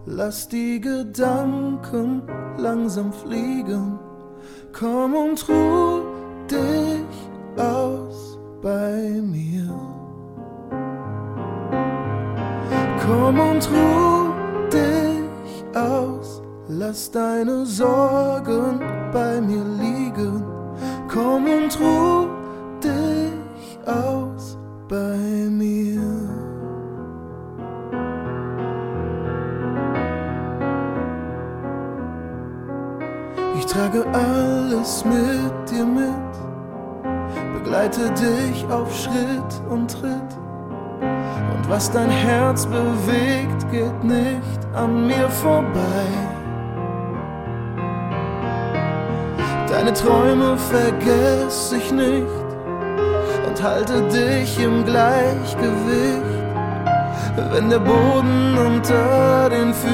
lass die Gedanken langsam fliegen. Komm und ruh dich aus bei mir. Komm und ruh dich aus, lass deine Sorgen bei mir liegen. Komm und ruh dich aus bei mir. Ich trage alles mit dir mit, begleite dich auf Schritt und Tritt. Und was dein Herz bewegt, geht nicht an mir vorbei. Deine Träume vergess ich nicht und halte dich im Gleichgewicht, wenn der Boden unter den Füßen